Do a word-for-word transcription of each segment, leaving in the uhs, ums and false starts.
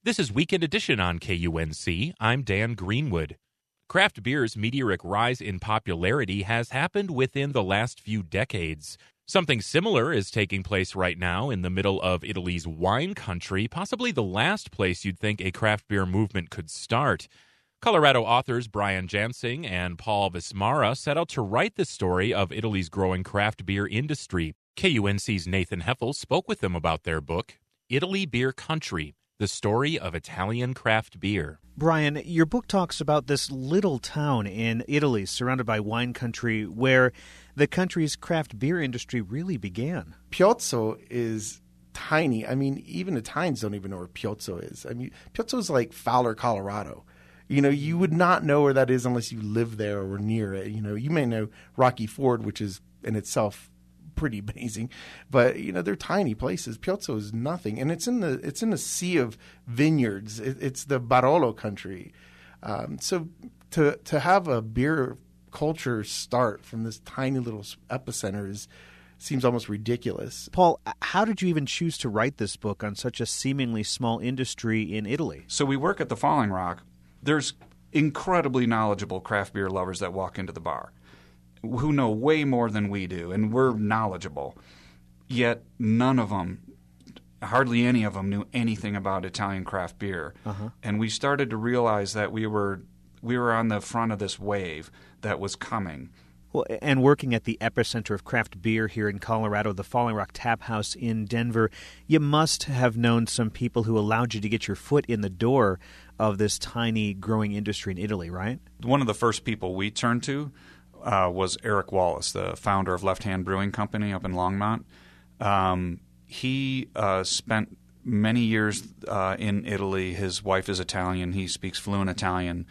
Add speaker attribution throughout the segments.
Speaker 1: This is Weekend Edition on K U N C. I'm Dan Greenwood. Craft beer's meteoric rise in popularity has happened within the last few decades. Something similar is taking place right now in the middle of Italy's wine country, possibly the last place you'd think a craft beer movement could start. Colorado authors Brian Jansing and Paul Vismara set out to write the story of Italy's growing craft beer industry. K U N C's Nathan Heffel spoke with them about their book, Italy Beer Country: The Story of Italian Craft Beer.
Speaker 2: Brian, your book talks about this little town in Italy surrounded by wine country where the country's craft beer industry really began.
Speaker 3: Piozzo is tiny. I mean, even Italians don't even know where Piozzo is. I mean, Piozzo is like Fowler, Colorado. You know, you would not know where that is unless you live there or were near it. You know, you may know Rocky Ford, which is in itself pretty amazing, but you know they're tiny places. Piozzo is nothing, and it's in the it's in a sea of vineyards. It, it's the Barolo country. Um, so to to have a beer culture start from this tiny little epicenter is seems almost ridiculous.
Speaker 2: Paul, how did you even choose to write this book on such a seemingly small industry in Italy?
Speaker 4: So we work at the Falling Rock. There's incredibly knowledgeable craft beer lovers that walk into the bar who know way more than we do, and we're knowledgeable. Yet none of them, hardly any of them, knew anything about Italian craft beer. Uh-huh. And we started to realize that we were we were on the front of this wave that was coming.
Speaker 2: Well, and working at the epicenter of craft beer here in Colorado, the Falling Rock Tap House in Denver, you must have known some people who allowed you to get your foot in the door of this tiny growing industry in Italy, right?
Speaker 4: One of the first people we turned to Uh, was Eric Wallace, the founder of Left Hand Brewing Company up in Longmont. Um, he uh, spent many years uh, in Italy. His wife is Italian. He speaks fluent Italian.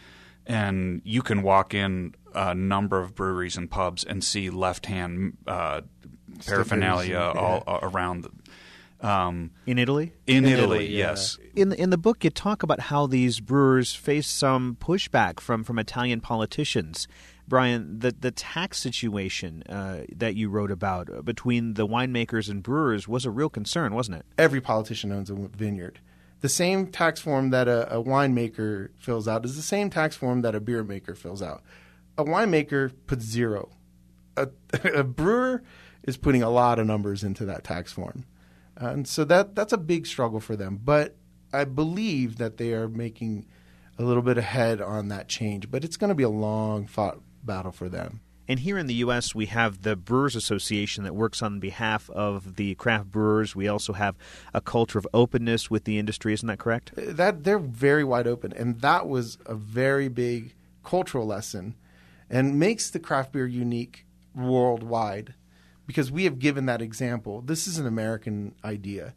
Speaker 4: And you can walk in a number of breweries and pubs and see Left Hand uh, paraphernalia
Speaker 3: yeah.
Speaker 4: all uh, around. Um,
Speaker 2: in Italy?
Speaker 4: In,
Speaker 3: in
Speaker 4: Italy,
Speaker 3: Italy yeah.
Speaker 4: yes.
Speaker 2: In the, in the book, you talk about how these brewers face some pushback from, from Italian politicians. Brian, the, the tax situation uh, that you wrote about uh, between the winemakers and brewers was a real concern, wasn't it?
Speaker 3: Every politician owns a vineyard. The same tax form that a, a winemaker fills out is the same tax form that a beer maker fills out. A winemaker puts zero. A, a brewer is putting a lot of numbers into that tax form. Uh, and so that that's a big struggle for them. But I believe that they are making a little bit ahead on that change. But it's going to be a long fought battle for them.
Speaker 2: And here in the U S, we have the Brewers Association that works on behalf of the craft brewers. We also have a culture of openness with the industry. Isn't that correct?
Speaker 3: That they're very wide open. And that was a very big cultural lesson and makes the craft beer unique worldwide because we have given that example. This is an American idea.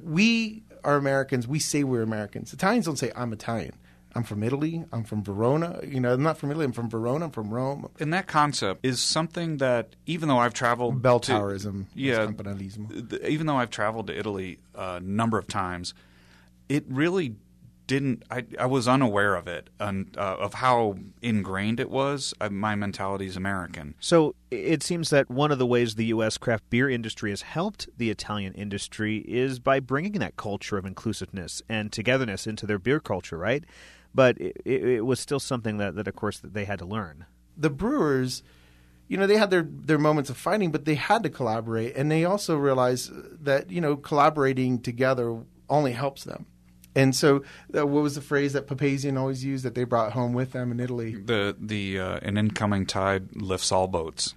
Speaker 3: We are Americans. We say we're Americans. Italians don't say, I'm Italian. I'm from Italy. I'm from Verona. You know, I'm not from Italy. I'm from Verona. I'm from Rome.
Speaker 4: And that concept is something that, even though I've traveled
Speaker 3: Bell
Speaker 4: to,
Speaker 3: towerism,
Speaker 4: yeah,
Speaker 3: campanellismo.
Speaker 4: th- even though I've traveled to Italy a number of times, it really didn't. I, I was unaware of it and uh, of how ingrained it was. Uh, my mentality is American.
Speaker 2: So it seems that one of the ways the U S craft beer industry has helped the Italian industry is by bringing that culture of inclusiveness and togetherness into their beer culture, right? But it, it was still something that, that, of course, that they had to learn.
Speaker 3: The brewers, you know, they had their, their moments of fighting, but they had to collaborate. And they also realized that, you know, collaborating together only helps them. And so uh, what was the phrase that Papazian always used that they brought home with them in Italy?
Speaker 4: The the uh, an incoming tide lifts all boats.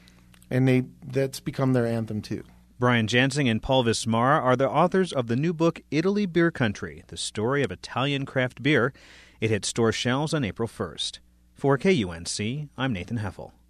Speaker 3: And they that's become their anthem, too.
Speaker 2: Brian Jansing and Paul Vismara are the authors of the new book, Italy Beer Country: The Story of Italian Craft Beer. It hit store shelves on April first. For K U N C, I'm Nathan Heffel.